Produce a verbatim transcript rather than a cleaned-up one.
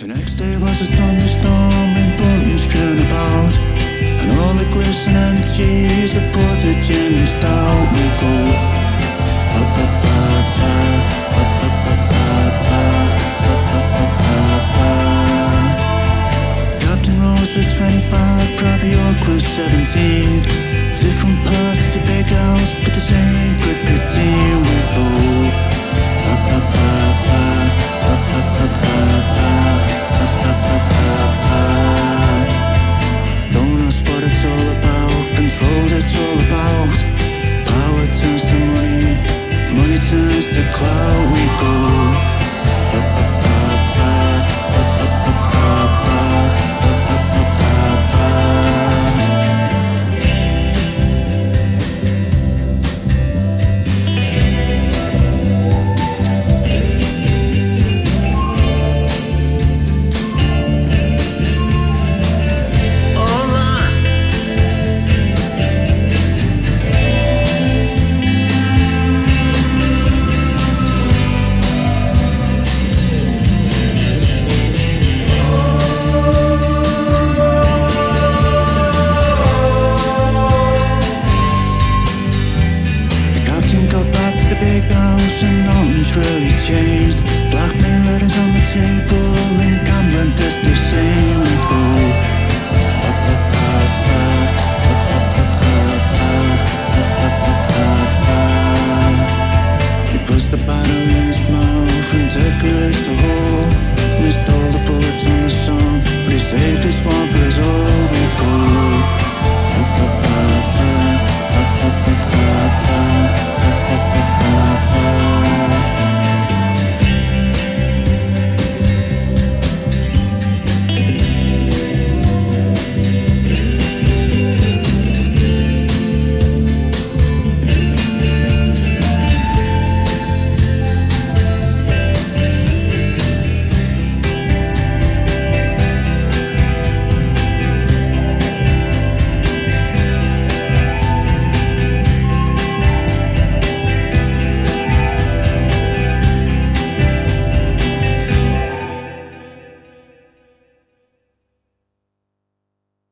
The next day was a thunderstorm and buttons strewn about, and all the glistening cheese of portage in and stout we go. Ba ba ba ba, ba ba ba ba ba, ba ba ba ba ba. Captain Rose was twenty-five, Private York was seventeen.